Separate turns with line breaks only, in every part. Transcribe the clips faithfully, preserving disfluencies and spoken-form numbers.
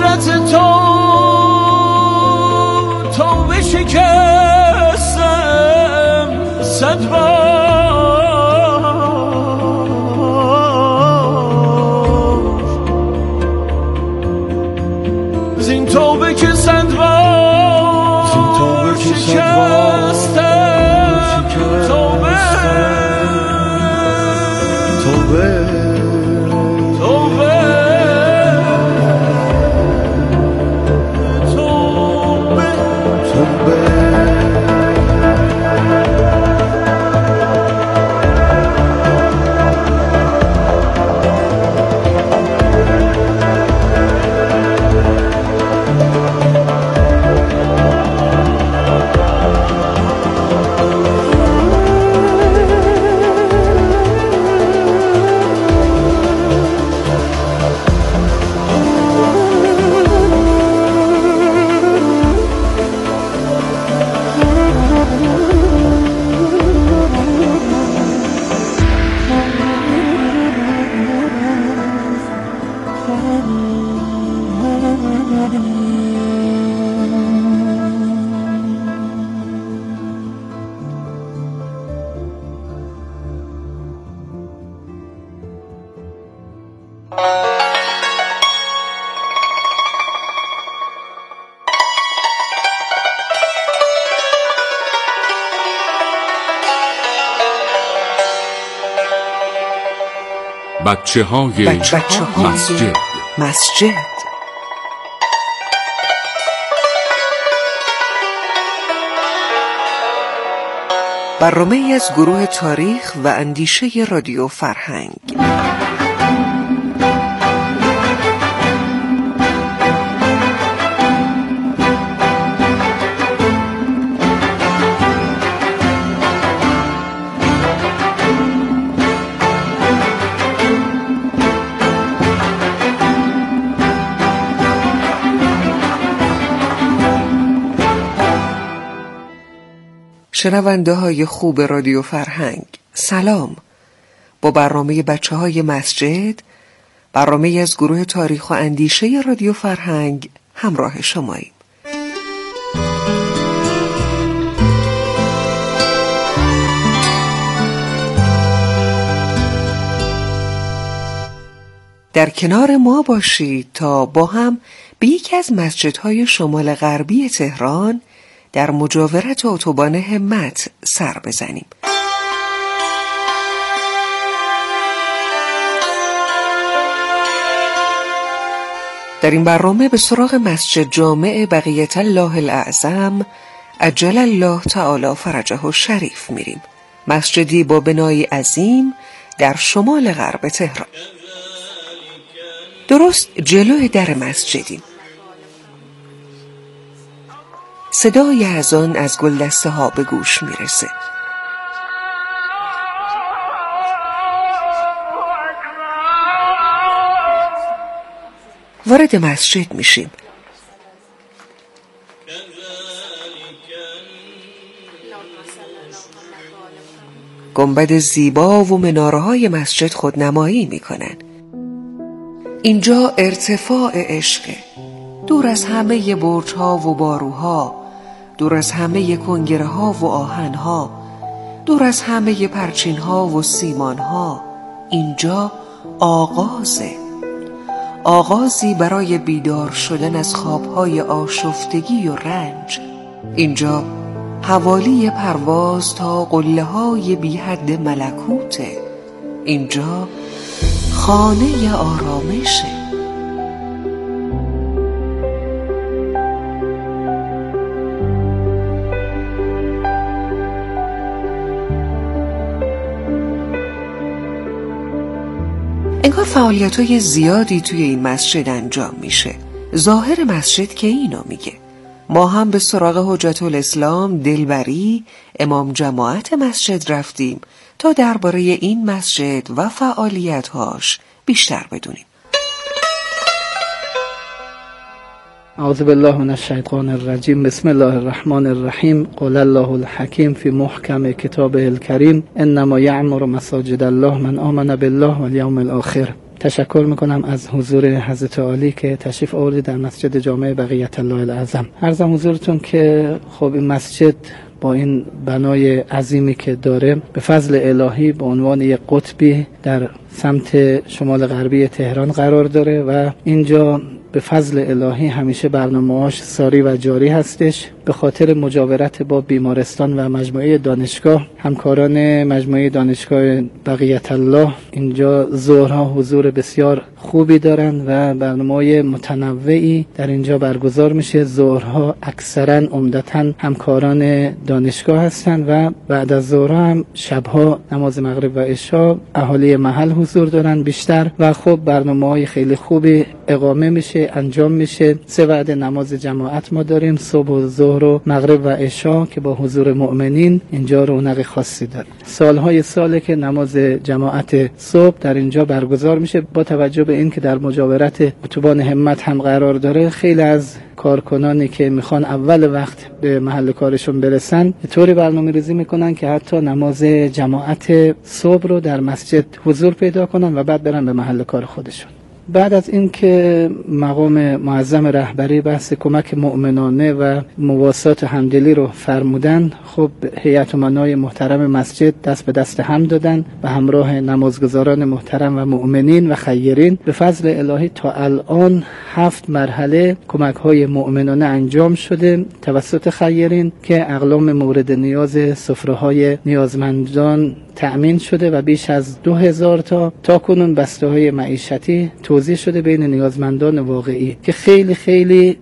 قدرت تو تو بشکستم صد بار زین توبه که صد بار شکستم توبه توبه
بچه های مسجد
مسجد برنامه‌ای از گروه تاریخ و اندیشه رادیو فرهنگ. شنونده های خوب رادیو فرهنگ، سلام. با برنامه بچه های مسجد، برنامه از گروه تاریخ و اندیشه رادیو فرهنگ همراه شماییم. در کنار ما باشید تا با هم به یکی از مسجدهای شمال غربی تهران در مجاورت اتوبان همت سر بزنیم. در این برنامه به سراغ مسجد جامع بقیت الله الاعظم عجل الله تعالی فرجه الشریف میریم. مسجدی با بنای عظیم در شمال غرب تهران. درست جلوی در مسجدیم. صدای اذان از گلدسته ها به گوش میرسه. وارد مسجد میشیم. گنبد زیبا و مناره‌های مسجد خودنمایی میکنن. اینجا ارتفاع عشقه، دور از همه برج‌ها و باروها، دور از همه کنگره‌ها و آهن‌ها، دور از همه پرچین‌ها و سیمان‌ها. اینجا آغازه، آغازی برای بیدار شدن از خواب‌های آشفتگی و رنج. اینجا حوالی پرواز تا قله‌های بی حد ملکوته. اینجا خانه آرامشه. انگار فعالیت‌های زیادی توی این مسجد انجام میشه. ظاهر مسجد که اینو میگه. ما هم به سراغ حجت الاسلام دلبری امام جماعت مسجد رفتیم تا درباره این مسجد و فعالیت‌هاش بیشتر بدونیم.
اعوذ بالله من الشیطان الرجیم. بسم الله الرحمن الرحیم. قال الله الحکیم فی محکم کتابه الکریم انما یعمر مساجد الله من آمن بالله والیوم الاخر. تشکر میکنم از حضور حضرت عالی که تشریف آوردید در مسجد جامع بقیت الله العظم. عرضم حضورتون که خب این مسجد با این بنای عظیمی که داره به فضل الهی به عنوان یک قطبی در سمت شمال غربی تهران قرار داره و اینجا به فضل الهی همیشه برنامه‌هاش ساری و جاری هستش. به خاطر مجاورت با بیمارستان و مجموعه دانشگاه، همکاران مجموعه دانشگاه بقیت الله اینجا ظهرها حضور بسیار خوبی دارن و برنامه‌های متنوعی در اینجا برگزار میشه. ظهرها اکثرا عمدتاً همکاران دانشگاه هستن و بعد از ظهرها هم شبها نماز مغرب و عشا اهالی محل حضور دارن بیشتر و خب برنامه‌های خیلی خوبی اقامه میشه، انجام میشه. سه وعده نماز جماعت ما داریم، صبح و ظهر و مغرب و عشا که با حضور مؤمنین اینجا رونق خاصی داره. سالهای ساله که نماز جماعت صبح در اینجا برگزار میشه. با توجه به این که در مجاورت اتوبان همت هم قرار داره، خیلی از کارکنانی که میخوان اول وقت به محل کارشون برسن طوری برنامه ریزی میکنن که حتی نماز جماعت صبح رو در مسجد حضور پیدا کنن و بعد برن به محل کار خودشون. بعد از این که مقام معظم رهبری بحث کمک مؤمنانه و مواسات همدلی رو فرمودن، خب هیئت امنای محترم مسجد دست به دست هم دادن و همراه نمازگزاران محترم و مؤمنین و خیرین به فضل الهی تا الان هفت مرحله کمک های مؤمنانه انجام شده توسط خیرین که اقلام مورد نیاز سفره های نیازمندان تأمین شده و بیش از دو هزار تا تا کنون بسته های معیشتی توزیع شده بین نیازمندان واقعی که خیلی خیلی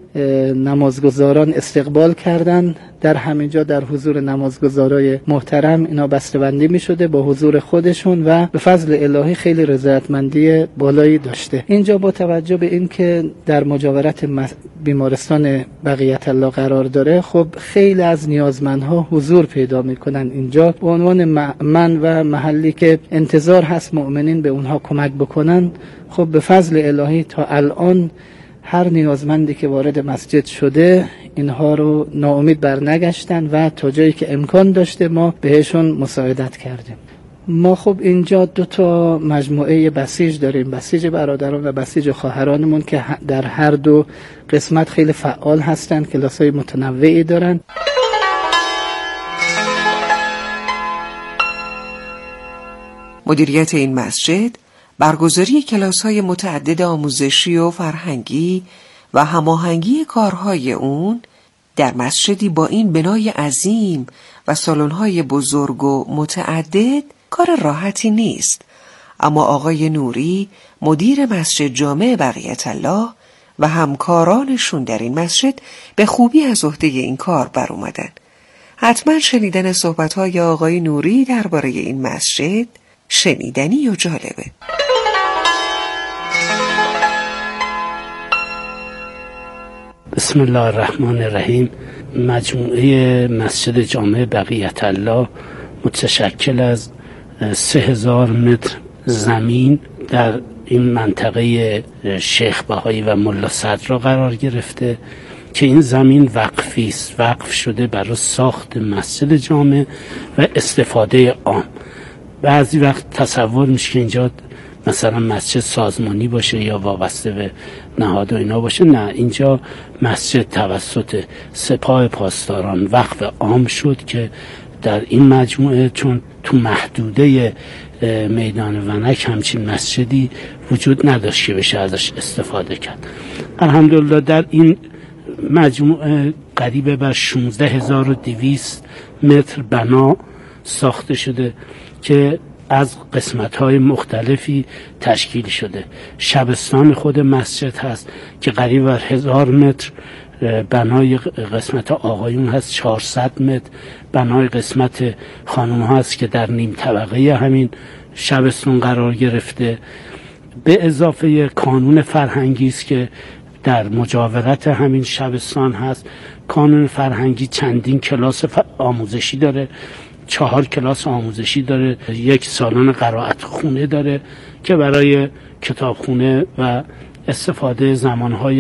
نمازگزاران استقبال کردن. در همینجا در حضور نمازگزارای محترم اینا بسته‌بندی می شده با حضور خودشون و به فضل الهی خیلی رضایتمندی بالایی داشته. اینجا با توجه به این که در مجاورت بیمارستان بقیت الله قرار داره، خب خیلی از نیازمندها حضور پیدا میکنن اینجا به عنوان من و محلی که انتظار هست مؤمنین به اونها کمک بکنن. خب به فضل الهی تا الان هر نیازمندی که وارد مسجد شده اینها رو ناامید بر نگشتن و تا جایی که امکان داشته ما بهشون مساعدت کردیم. ما خب اینجا دو تا مجموعه بسیج داریم، بسیج برادران و بسیج خواهرانمون که در هر دو قسمت خیلی فعال هستن، کلاس‌های متنوعی دارن.
مدیریت این مسجد برگزاری کلاس‌های متعدد آموزشی و فرهنگی و هماهنگی کارهای اون در مسجدی با این بنای عظیم و سالن‌های بزرگ و متعدد کار راحتی نیست، اما آقای نوری مدیر مسجد جامع بقیت الله و همکارانشون در این مسجد به خوبی از عهده این کار بر اومدن. حتما شنیدن صحبت‌های آقای نوری درباره این مسجد شنیدنی و جالبه.
بسم الله الرحمن الرحیم. مجموعه مسجد جامع بقیت الله متشکل از سه هزار متر زمین در این منطقه شیخ بهایی و ملا صدرا قرار گرفته که این زمین وقفی است، وقف شده برای ساخت مسجد جامع و استفاده عام. بعضی وقت تصور میشه که اینجا مثلا مسجد سازمانی باشه یا وابسته به نهاد و اینا باشه. نه، اینجا مسجد توسط سپاه پاسداران وقف عام شد که در این مجموعه چون تو محدوده میدان ونک همچین مسجدی وجود نداشت که بشه ازش استفاده کرد. الحمدلله در این مجموعه قریب بر شانزده هزار و دویست متر بنا ساخته شده که از قسمت‌های مختلفی تشکیل شده. شبستان خود مسجد هست که قریب بر هزار متر، بنای قسمت آقایون هست چهارصد متر، بنای قسمت خانم هست که در نیم طبقه همین شبستان قرار گرفته. به اضافه کانون فرهنگی است که در مجاورت همین شبستان هست. کانون فرهنگی چندین کلاس آموزشی داره، چهار کلاس آموزشی داره، یک سالن قرائت خونه داره که برای کتابخونه و استفاده زمانهای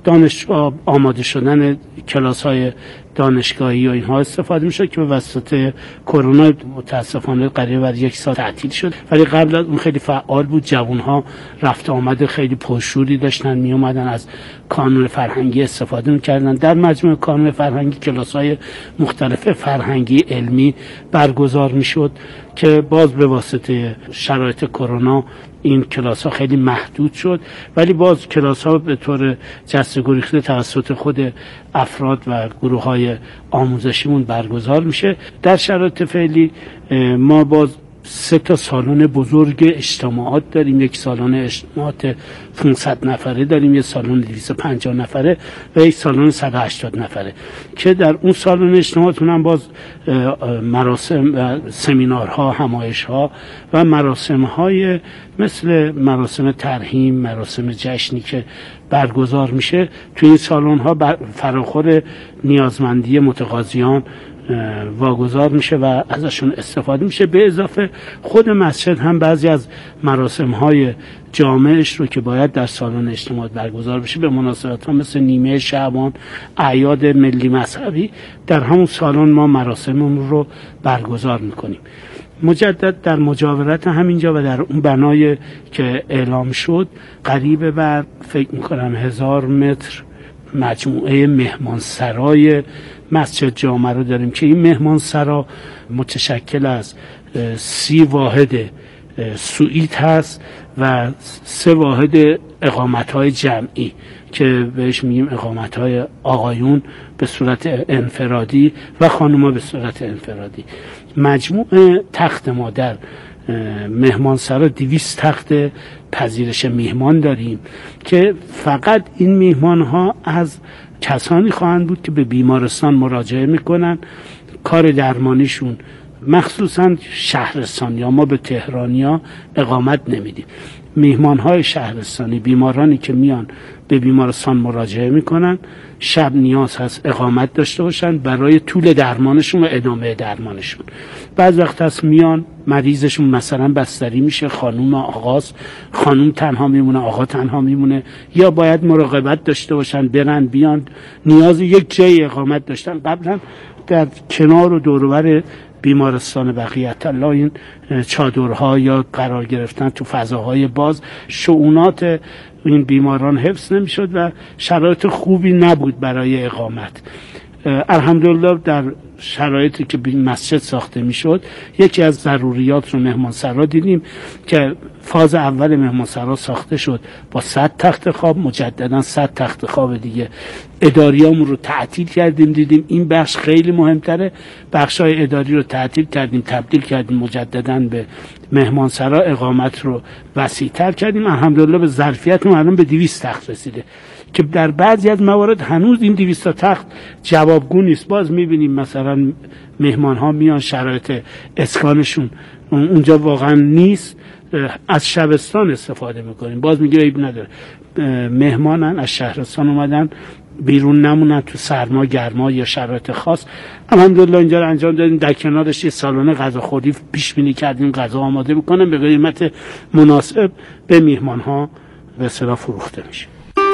دانشجو آماده شدن کلاس‌های دانشگاهی و اینها استفاده میشه که به واسطه کرونا متاسفانه قریب بر یک سال تعطیل شد، ولی قبل از اون خیلی فعال بود. جوان‌ها رفت آمد خیلی پرشوری داشتن، می اومدن از کانون فرهنگی استفاده می‌کردن. در مجموع کانون فرهنگی کلاس‌های مختلف فرهنگی علمی برگزار میشد که باز به واسطه شرایط کرونا این کلاس ها خیلی محدود شد، ولی باز کلاس ها به طور جسته گریخته توسط خود افراد و گروه های آموزشیمون برگزار میشه. در شرایط فعلی ما باز سه تا سالن بزرگ اجتماعات داریم. یک سالن اجتماعات پانصد نفره داریم، یک سالن دویست و پنجاه نفره و یک سالن صد و هشتاد نفره که در اون سالن اجتماعاتون هم باز مراسم، سمینارها، همایش‌ها و مراسم‌های مثل مراسم ترحیم، مراسم جشنی که برگزار میشه توی این سالن‌ها فراخور نیازمندی متقاضیان واگذار میشه و ازشون استفاده میشه. به اضافه خود مسجد هم بعضی از مراسم‌های جامعش رو که باید در سالن اجتماعات برگزار بشه به مناسبت‌ها مثل نیمه شعبان، اعیاد ملی مذهبی، در همون سالن ما مراسممون رو برگزار میکنیم. مجدد در مجاورت همینجا و در اون بنای که اعلام شد قریب بر فکر میکنم هزار متر مجموعه مهمانسرای مسجد جامع رو داریم که این مهمانسرا متشکل از سی واحد سوئیت هست و سه واحد اقامت‌های جمعی که بهش میگیم اقامت‌های آقایون به صورت انفرادی و خانوما به صورت انفرادی. مجموع تخت ما در مهمانسرا دویست تخت پذیرش میهمان داریم که فقط این میهمان‌ها از کسانی خواهند بود که به بیمارستان مراجعه میکنن، کار درمانیشون مخصوصا شهرستان یا ما به تهرانیا اقامت نمیدیم. میهمان‌های شهرستانی، بیمارانی که میان به بیمارستان مراجعه میکنن، شب نیاز هست اقامت داشته باشن برای طول درمانشون و ادامه درمانشون. بعض وقت هست میان مریضشون مثلا بستری میشه، خانوم آقاست، خانوم تنها میمونه، آقا تنها میمونه، یا باید مراقبت داشته باشن برن بیان، نیاز یک جای اقامت داشتن. قبلا در کنار و دور و بر بیمارستان بقیت الله این چادرها یا قرار گرفتن تو فضاهای باز، شؤونات این بیماران حفظ نمیشد و شرایط خوبی نبود برای اقامت. الحمدلله در شرایطی که مسجد ساخته میشد یکی از ضروریات رو مهمانسرا دیدیم که فاز اول مهمانسرا ساخته شد با صد تخت خواب، مجددا صد تخت خواب دیگه. اداریامون رو تعطیل کردیم، دیدیم این بخش خیلی مهمتره، بخشای اداری رو تعطیل کردیم، تبدیل کردیم مجددا به مهمانسرا، اقامت رو وسیع‌تر کردیم. الحمدلله به ظرفیت ما الان به دویست تخت رسیده که در بعضی از موارد هنوز این دویست تخت جوابگو نیست. باز میبینیم مثلا مهمان ها میان شرایط اسکانشون اونجا واقعا نیست، از شبستان استفاده میکنیم. باز میگه عیب نداره، مهمانن از شهرستان اومدن بیرون نمونن تو سرما گرما یا شرایط خاص. الحمدلله اینجا رو انجام دادیم. در کنارش یه سالن غذاخوری پیش بینی کردیم، غذا آماده میکنن به قیمت مناسب به میهمان ها به اصطلاح فروخته میشه.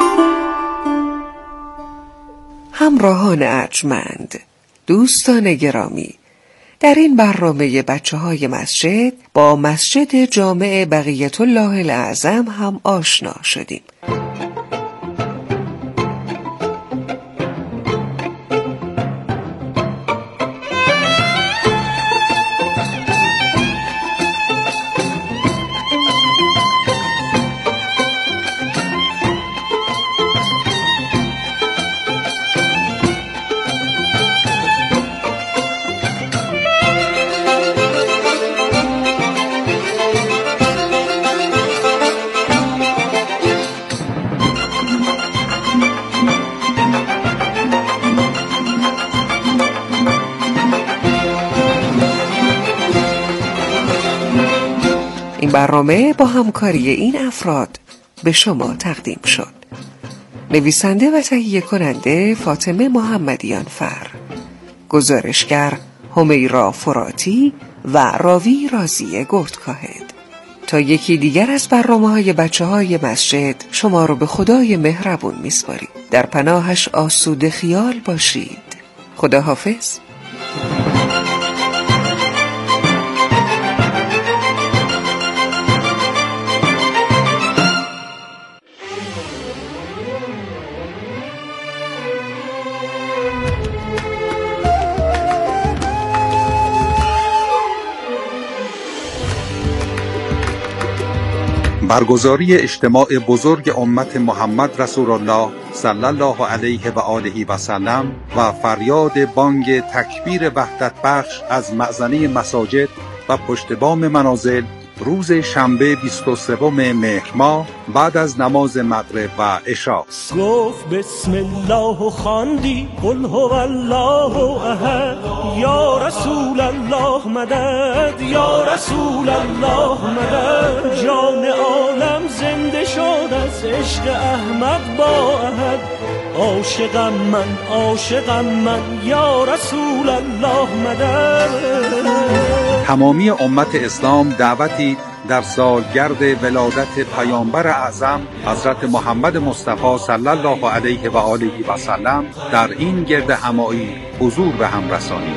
همراهان ارجمند، دوستان گرامی، در این برنامه بچه های مسجد با مسجد جامع بقیت الله الاعظم هم آشنا شدیم. این برنامه با همکاری این افراد به شما تقدیم شد. نویسنده و تهیه کننده فاطمه محمدیان فر، گزارشگر همیرا فراتی و راوی رازی گردکاهد. تا یکی دیگر از برنامه‌های بچه‌های مسجد شما رو به خدای مهربون می‌سپاریم. در پناهش آسوده خیال باشید. خداحافظ.
برگزاری اجتماع بزرگ امت محمد رسول الله صلی الله علیه و آله و سلم و فریاد بانگ تکبیر وحدت بخش از مأذنه مساجد و پشت بام منازل روز شنبه بیست و سوم مهر ماه بعد از نماز مغرب و عشا.
گفت بسم الله و خواندی قل هو الله احد یا رسول الله مدد یا رسول الله مدد. جان عالم زنده شد از عشق احمد با احد. عاشقم من عاشقم من یا رسول الله مدد.
تمامی امت اسلام دعوتی در سالگرد ولادت پیامبر اعظم حضرت محمد مصطفی صلی الله علیه و آله و سلم در این گرد همایی حضور به هم رسانید.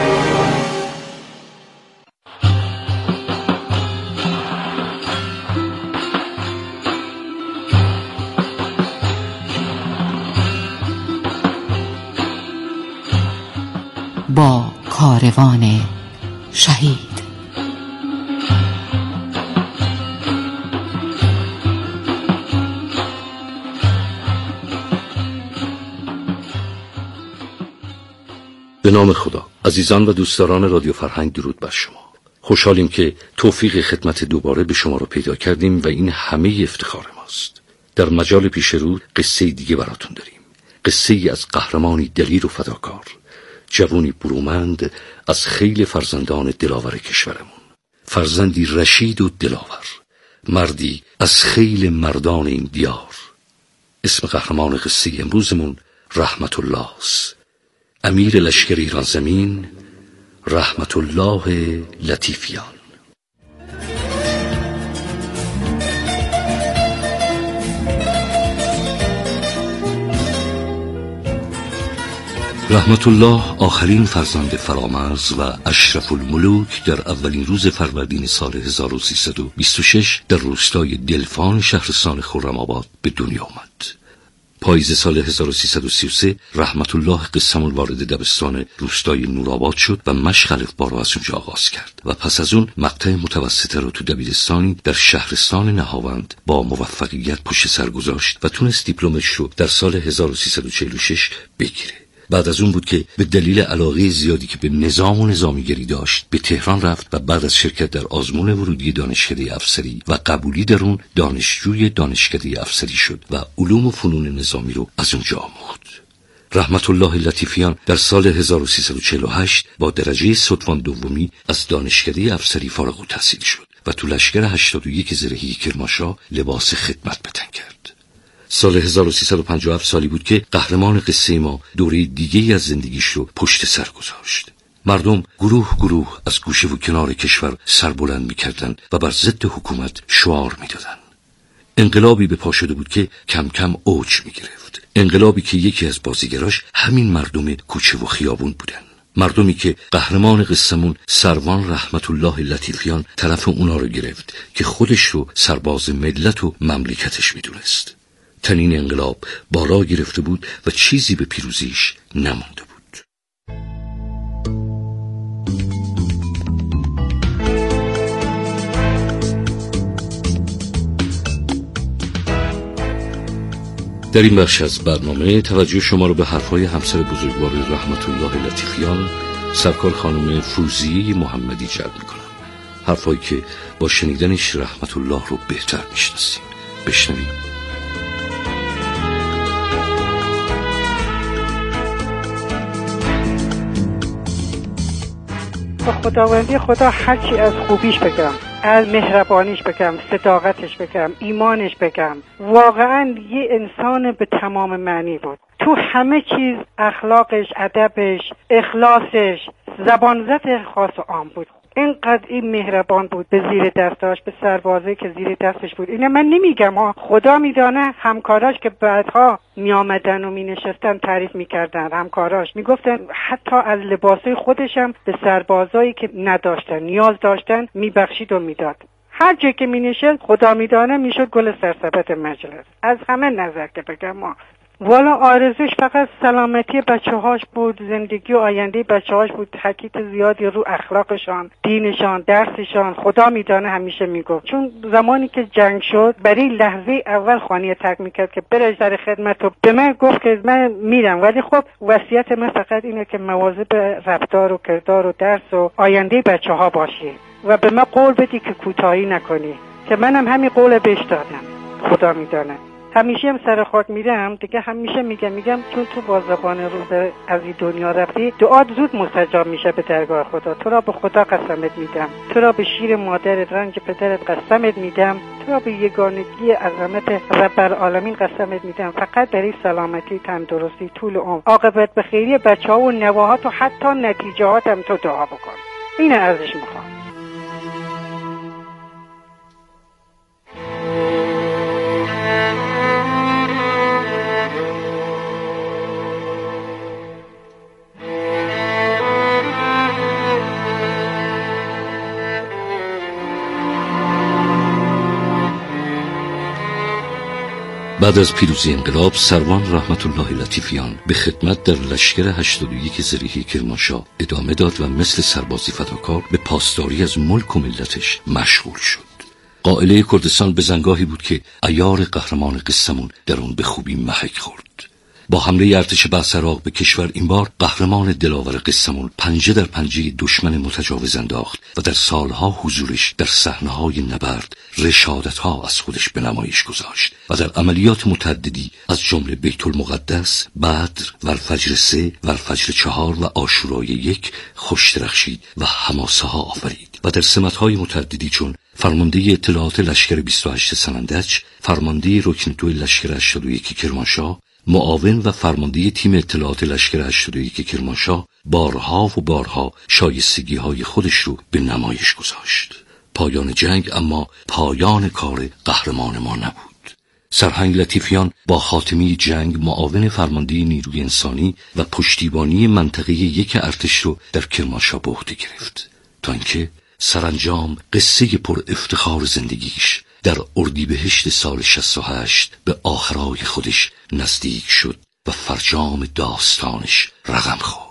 با کاروان شهید.
به نام خدا. عزیزان و دوستداران رادیو فرهنگ، درود بر شما. خوشحالیم که توفیق خدمت دوباره به شما رو پیدا کردیم و این همه افتخار ماست. در مجال پیش رو قصه دیگه براتون داریم. قصه ای از قهرمانی دلیر و فداکار، جوانی برومند از خیل فرزندان دلاور کشورمون، فرزندی رشید و دلاور، مردی از خیل مردان این دیار. اسم قهرمان قصه امروزمون رحمت الله است. امیر لشکر ایران زمین رحمت الله لطیفیان. رحمت الله آخرین فرزند فرامرز و اشرف الملوک در اولین روز فروردین سال هزار و سیصد و بیست و شش در روستای دلفان شهرستان خرم‌آباد به دنیا آمد. پاییز سال هزار و سیصد و سی و سه رحمت الله قسمون وارد دبستان روستای نورآباد شد و مشق الفبا را از اونجا آغاز کرد و پس از اون مقطع متوسطه رو تو دبیرستانی در شهرستان نهاوند با موفقیت پشت سر گذاشت و تونست دیپلمش رو در سال هزار و سیصد و چهل و شش بگیره. بعد از اون بود که به دلیل علاقه زیادی که به نظام و نظامیگری داشت به تهران رفت و بعد از شرکت در آزمون ورودی دانشکده افسری و قبولی در اون دانشجوی دانشکده افسری شد و علوم و فنون نظامی رو از اونجا آموخت. رحمت الله لطیفیان در سال هزار و سیصد و چهل و هشت با درجه ستوان دومی از دانشکده افسری فارغ التحصیل شد و تو لشکر هشتاد و یک زرهی کرمانشاه لباس خدمت به تن کرد. سال هزار و سیصد و پنجاه و هفت سالی بود که قهرمان قصه ما دوره دیگه‌ای از زندگیش رو پشت سر گذاشت. مردم گروه گروه از گوشه و کنار کشور سر بلند می‌کردند و بر ضد حکومت شعار می‌دادند. انقلابی به پا شده بود که کم کم اوج می‌گرفت. انقلابی که یکی از بازیگراش همین مردم کوچه و خیابون بودن. مردمی که قهرمان قصه‌مون سروان رحمت الله لطیفیان طرف اونا رو گرفت که خودش رو سرباز ملت و مملکتش می‌دونست. تنین انقلاب بالا گرفته بود و چیزی به پیروزیش نمانده بود. در این بخش از برنامه توجه شما رو به حرفهای همسر بزرگوار رحمت الله لطیفیان، سرکار خانم فوزیه محمدی جلب می‌کنم. حرفهایی که با شنیدنش رحمت الله رو بهتر می‌شناسیم. بشنویم.
با خداوندی خدا هرچی از خوبیش بگم، از مهربانیش بگم، صداقتش بگم، ایمانش بگم، واقعا یه انسان به تمام معنی بود. تو همه چیز اخلاقش، ادبش، اخلاصش، زبانزد خاص و عام بود. اینقدر این مهربان بود به زیر دستاش، به سربازه که زیر دستش بود. اینه من نمیگم ها، خدا میدانه. همکاراش که بعدها می آمدن و می نشستن تعریف میکردن، همکاراش میگفتن حتی از لباسای خودشم به سربازایی که نداشتن نیاز داشتن میبخشید و میداد. هر جا که می نشست خدا میدانه میشد گل سرسبد مجلس. از همه نظر که بگم ما والا آرزوش فقط سلامتی بچه هاش بود، زندگی و آینده بچه هاش بود، تاکید زیادی رو اخلاقشان، دینشان، درسشان. خدا میدانه همیشه میگفت، چون زمانی که جنگ شد برای لحظه اول خانه ترک میکرد که برش در خدمت و به من گفت که من میرم، ولی خب وصیت من فقط اینه که مواظب رفتار و کردار و درس و آینده بچه ها باشی و به من قول بدی که کوتاهی نکنی، که منم همین قول بهش دادم. خدا میدانه همیشه هم سر خاک میرم دیگه، همیشه میگم میگم چون تو با زبان روز از این دنیا رفتی، دعات زود مستجاب میشه به درگاه خدا. تو را به خدا قسمت میدم، تو را به شیر مادرت، رنج پدرت قسمت میدم، تو را به یگانگی عظمت رب العالمین قسمت میدم، فقط برای سلامتی، تندرستی، طول عمر، عاقبت به خیری بچه‌ها و نواهات و حتی نتیجهاتم تو دعا بکن. اینه ازش میخوام.
بعد از پیروزی انقلاب، سروان رحمت الله لطیفیان به خدمت در لشکر هشتاد و یک زرهی کرمانشاه ادامه داد و مثل سربازی فداکار به پاسداری از ملک و ملتش مشغول شد. قائله کردستان به زنگاهی بود که عیار قهرمان قصه‌مون در اون به خوبی محک خورد. با حمله ارتش بسراغ به کشور این بار قهرمان دلاور قصه‌مون پنجه در پنجه دشمن متجاوز انداخت و در سالها حضورش در صحنه‌های نبرد رشادت‌ها از خودش به نمایش گذاشت و در عملیات متعددی از جمله بیت المقدس، بدر و الفجر سه و الفجر چهار و عاشورای یک خوش درخشید و حماسه ها آفرید و در سمت‌های متعددی چون فرمانده اطلاعات لشکر بیست و هشت سنندج، فرمانده رکن دو لشکر هشتاد و یک کرمانشاه، معاون و فرمانده تیم اطلاعات لشکر هشتاد و یک کرمانشاه بارها و بارها شایستگی های خودش رو به نمایش گذاشت. پایان جنگ اما پایان کار قهرمان ما نبود. سرهنگ لطیفیان با خاتمه جنگ معاون فرمانده نیروی انسانی و پشتیبانی منطقه یک ارتش رو در کرمانشاه به عهده گرفت تا اینکه سرانجام قصه پر افتخار زندگیش در اردیبهشت سال شصت و هشت به آخرای خودش نزدیک شد و فرجام داستانش رقم خورد.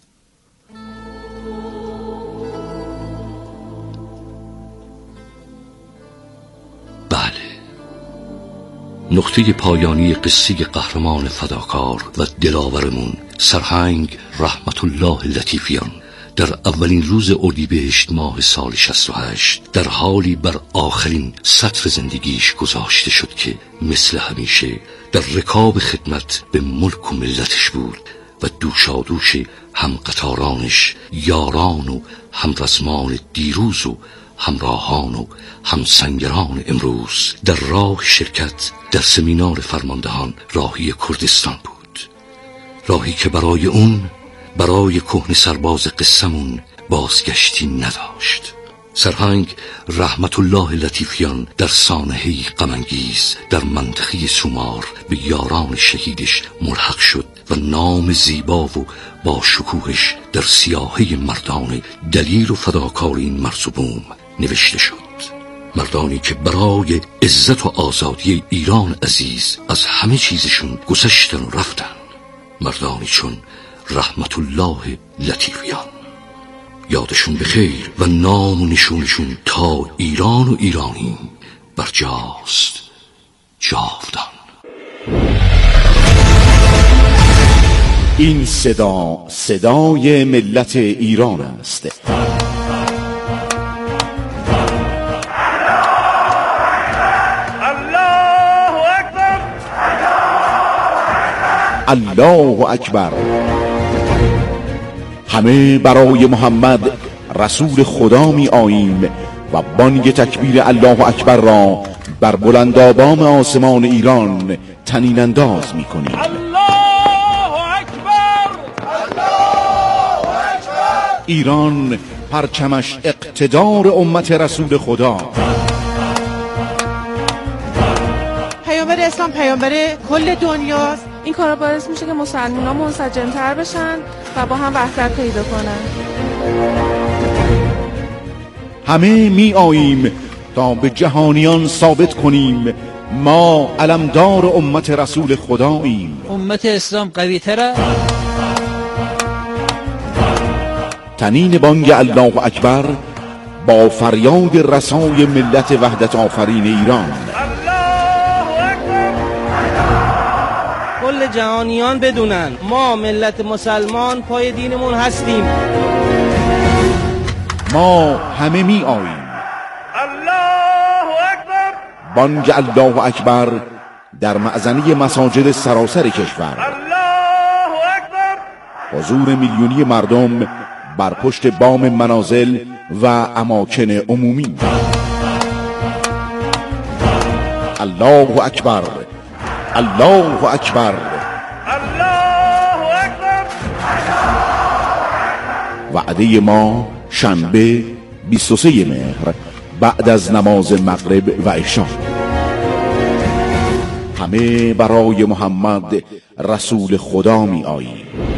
بله، نقطه پایانی قصه قهرمان فداکار و دلاورمون سرهنگ رحمت الله لطیفیان در اولین روز اردیبهشت ماه سال شصت و هشت در حالی بر آخرین سطر زندگیش گذاشته شد که مثل همیشه در رکاب خدمت به ملک و ملتش بود و دوشادوش همقطارانش، یاران و همرزمان دیروز و همراهان و همسنگران امروز در راه شرکت در سمینار فرماندهان راهی کردستان بود. راهی که برای اون، برای کهنه سرباز قصه‌مون بازگشتی نداشت. سرهنگ رحمت الله لطیفیان در سانحه‌ای غم‌انگیز در منطقه سومار به یاران شهیدش ملحق شد و نام زیبا و با شکوهش در سیاهه مردان دلیر و فداکار این مرز و بوم نوشته شد. مردانی که برای عزت و آزادی ایران عزیز از همه چیزشون گذشتن و رفتن. مردانی چون رحمت الله لطیفیان، یادشون بخیر و نام و نشونشون تا ایران و ایرانی برجاست جاودان.
این صدا صدای ملت ایران است. الله اکبر. همه برای محمد رسول خدا می آییم و بانگ تکبیر الله اکبر را بر بلندآبام آسمان ایران طنین انداز می کنیم.
الله اکبر، الله اکبر.
ایران پرچمش اقتدار امت رسول خدا.
پیامبر اسلام پیامبر کل دنیاست. این کارا باعث میشه که مسلمان‌ها منسجم‌تر بشن و با هم وحدت پیدا کنن.
همه می آییم تا به جهانیان ثابت کنیم ما علمدار امت رسول خداییم.
امت اسلام قوی تره.
تنین بانگ الله اکبر با فریاد رسای ملت وحدت آفرین ایران.
کل جهانیان بدونن ما ملت مسلمان پای دینمون هستیم.
ما همه می آییم.
الله اکبر.
بانگ الله اکبر در معزنه مساجد سراسر کشور.
الله اکبر.
حضور میلیونی مردم بر پشت بام منازل و اماکن عمومی. الله اکبر. الله اکبر.
الله اکبر.
وعده ما شنبه بیست و سه مهر بعد از نماز مغرب و عشا. همه برای محمد رسول خدا می آییم.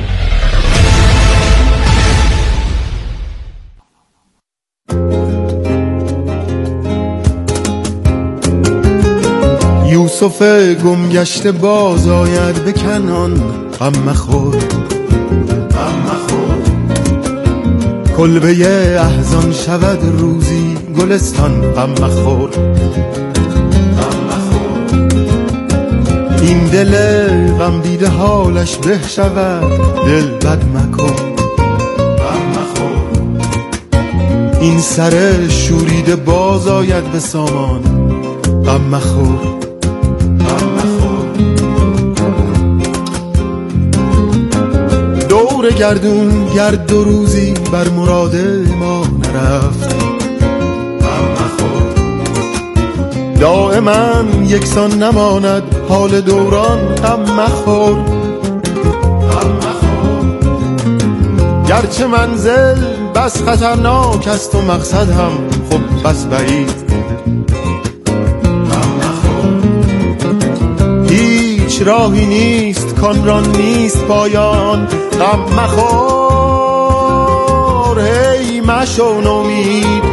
یوسف گمگشته باز آید به کنعان، غم مخور غم مخور. کلبه احزان شود روزی گلستان، غم مخور غم مخور. این دل غم دیده حالش به شود، دل بد مکن غم مخور. این سر شوریده باز آید به سامان، غم مخور. دور گردون گرد دو روزی بر مراد ما نرفت، غم مخور. دائما یکسان نماند حال دوران، غم مخور غم مخور. گرچه منزل بس خطرناک است و مقصد هم خب بس بعید، راهی نیست کان را نیست پایان، غم مخور. هی مشو نومید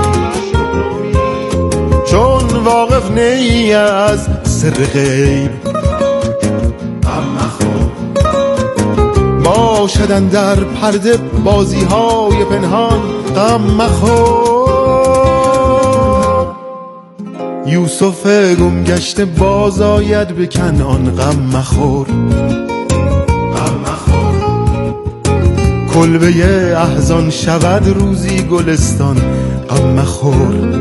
چون واقف نی از سر غیب، غم مخور. باشدن در پرده بازی های پنهان، غم مخور. یوسف گمگشته باز آید به کنعان، غم مخور غم مخور. کلبه احزان شود روزی گلستان، غم مخور.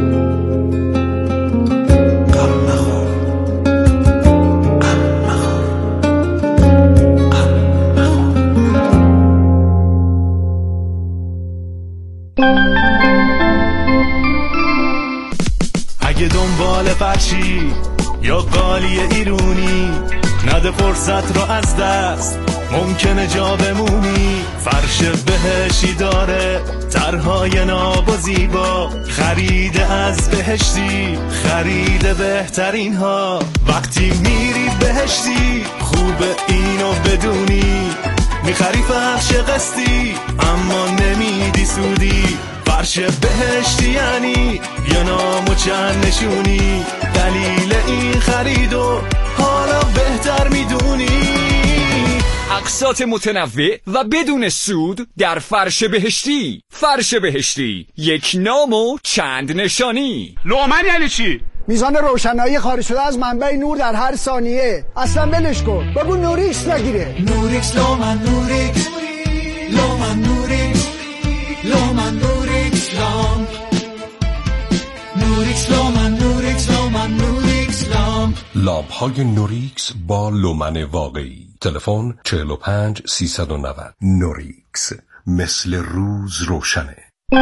اگه دنبال فرشی یا قالی ایرونی، نده فرصت رو از دست، ممکنه جا بمونی. فرش بهشتی داره طرحهای ناب و زیبا، خرید از بهشتی خرید بهترین ها. وقتی میری بهشتی خوبه اینو بدونی، میخری فرش قسطی اما نمیدی سودی. فرش بهشتی یعنی یه نام و چند نشونی، دلیل این خریدو حالا بهتر میدونی.
اقساط متنوع و بدون سود در فرش بهشتی. فرش بهشتی، یک نام و چند نشانی.
لومن یعنی چی؟ میزان روشنایی خارج شده از منبع نور در هر ثانیه. اصلا ولش کن، بگو نوریکس نگیره.
نوریکس لومن نوریکس لومن نوریکس لومن نوریکس لام نوریکس لومن نوریکس لومن نوریکس لام.
لامپ های نوریکس با لومن واقعی. تلفن چهل و پنج سیصد و نود. نوریکس، مثل روز روشنه.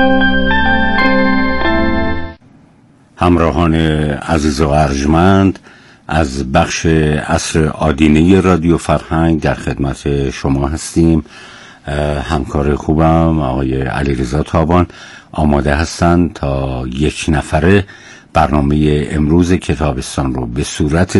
همراهان عزیز و ارجمند، از بخش عصر آدینه رادیو فرهنگ در خدمت شما هستیم. همکار خوبم آقای علیرضا تابان آماده هستند تا یک نفره برنامه امروز کتابستان رو به صورت